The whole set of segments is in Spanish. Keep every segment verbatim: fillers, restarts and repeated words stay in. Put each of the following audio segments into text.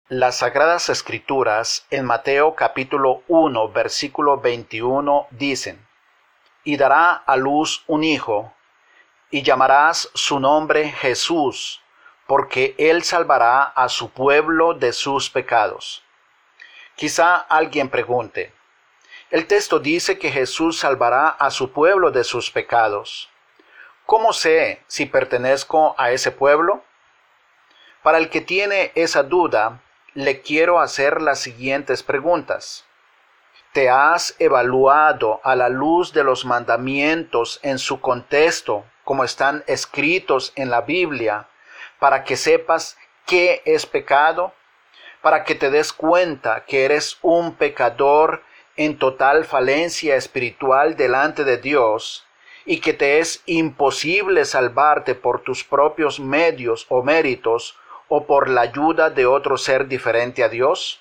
Las Sagradas Escrituras en Mateo capítulo uno, versículo veintiuno dicen: Y dará a luz un hijo, y llamarás su nombre Jesús, porque él salvará a su pueblo de sus pecados. Quizá alguien pregunte: el texto dice que Jesús salvará a su pueblo de sus pecados. ¿Cómo sé si pertenezco a ese pueblo? Para el que tiene esa duda, le quiero hacer las siguientes preguntas. ¿Te has evaluado a la luz de los mandamientos en su contexto, como están escritos en la Biblia, para que sepas qué es pecado? Para que te des cuenta que eres un pecador en total falencia espiritual delante de Dios y que te es imposible salvarte por tus propios medios o méritos o por la ayuda de otro ser diferente a Dios?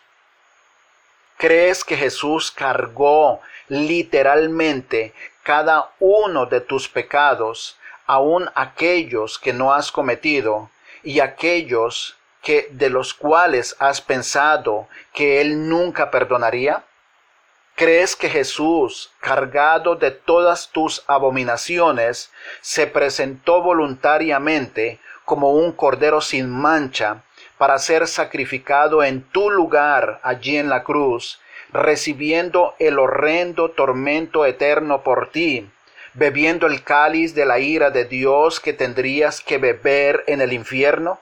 ¿Crees que Jesús cargó literalmente cada uno de tus pecados, aun aquellos que no has cometido y aquellos que de los cuales has pensado que Él nunca perdonaría? ¿Crees que Jesús, cargado de todas tus abominaciones, se presentó voluntariamente como un cordero sin mancha para ser sacrificado en tu lugar allí en la cruz, recibiendo el horrendo tormento eterno por ti, bebiendo el cáliz de la ira de Dios que tendrías que beber en el infierno?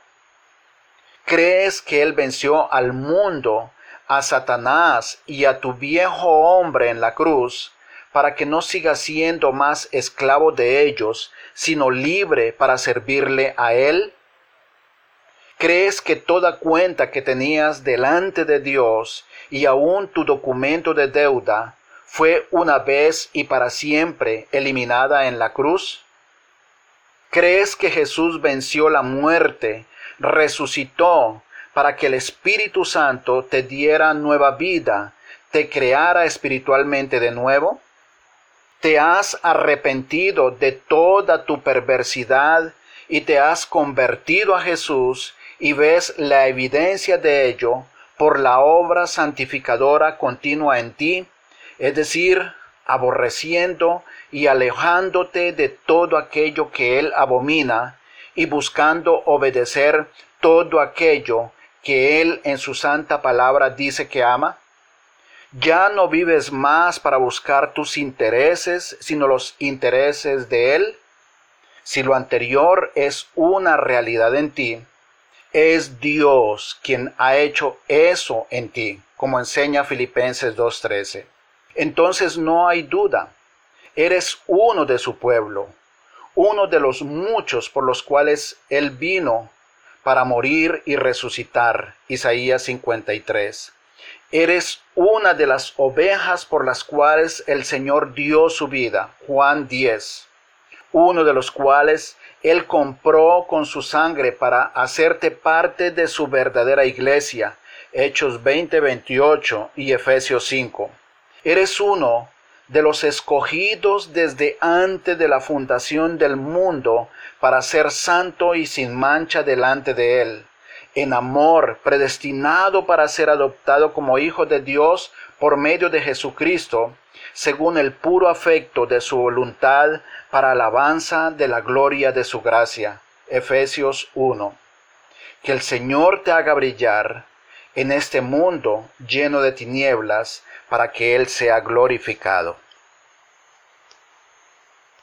¿Crees que Él venció al mundo, a Satanás y a tu viejo hombre en la cruz, para que no sigas siendo más esclavo de ellos, sino libre para servirle a Él? ¿Crees que toda cuenta que tenías delante de Dios y aún tu documento de deuda fue una vez y para siempre eliminada en la cruz? ¿Crees que Jesús venció la muerte, resucitó para que el Espíritu Santo te diera nueva vida, te creara espiritualmente de nuevo? ¿Te has arrepentido de toda tu perversidad y te has convertido a Jesús y ves la evidencia de ello por la obra santificadora continua en ti, es decir, aborreciendo y alejándote de todo aquello que Él abomina y buscando obedecer todo aquello que Él en su santa palabra dice que ama? ¿Ya no vives más para buscar tus intereses, sino los intereses de Él? Si lo anterior es una realidad en ti, es Dios quien ha hecho eso en ti, como enseña Filipenses dos trece. Entonces no hay duda, eres uno de su pueblo, uno de los muchos por los cuales Él vino para morir y resucitar, Isaías cincuenta y tres. Eres una de las ovejas por las cuales el Señor dio su vida, Juan diez. Uno de los cuales Él compró con su sangre para hacerte parte de su verdadera iglesia, Hechos veinte veintiocho y Efesios cinco. Eres uno de los escogidos desde antes de la fundación del mundo para ser santo y sin mancha delante de Él, en amor, predestinado para ser adoptado como hijo de Dios por medio de Jesucristo, según el puro afecto de su voluntad, para alabanza de la gloria de su gracia. Efesios uno. Que el Señor te haga brillar en este mundo lleno de tinieblas, para que Él sea glorificado.